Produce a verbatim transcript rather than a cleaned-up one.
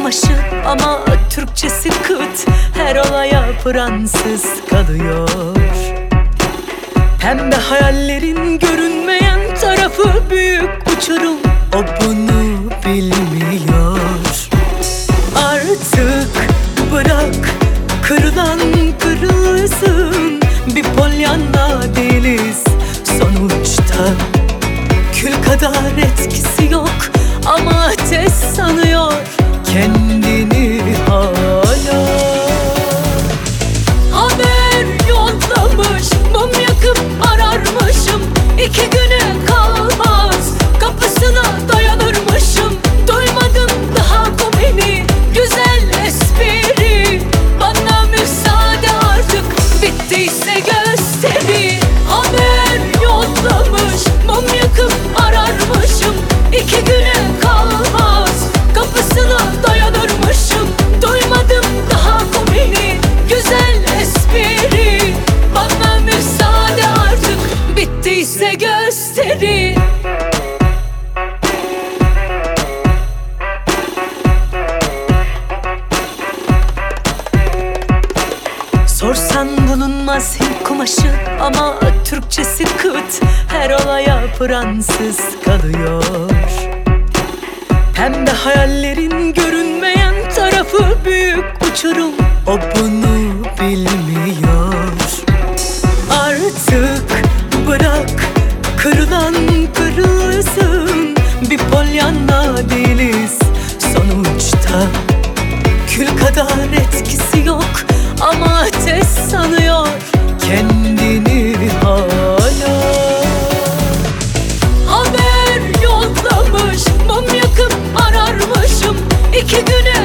kumaşı ama Türkçesi kıt. Her olaya Fransız kalıyor. Pembe hayallerin görünmeyen tarafı büyük uçurum. O bunu bilmiyor. Artık bırak kırılan kırılsın. Bir polyanna değiliz sonuçta. Kül kadar etkisi yok ama ateş sanıyor kendini hala. Haber yollamış, mum yakıp ararmışım. İki güne kalmaz kapısına dayanırmışım. Duymadım daha komini, güzel espri. Bana müsaade artık, bittiyse gösteri. Haber yollamış, mum yakıp ararmışım. İki güne kalmaz kapısına dayanırmışım. Duymadım daha komini, güzel espri. Bana müsaade artık, bittiyse gösteri. Sorsan bulunmaz Hint kumaşı ama Türkçesi kıt. Her olaya Fransız kalıyor. Pembe hayallerin görünmeyen tarafı büyük uçurum. O bunu bilmiyor. Artık bırak kırılan kırılsın. Bir polyanna değiliz sonuçta. Kül kadar etkisi yok ama ateş sanıyor kendini hala. Haber yollamış, mum yakıp ararmışım. İki güne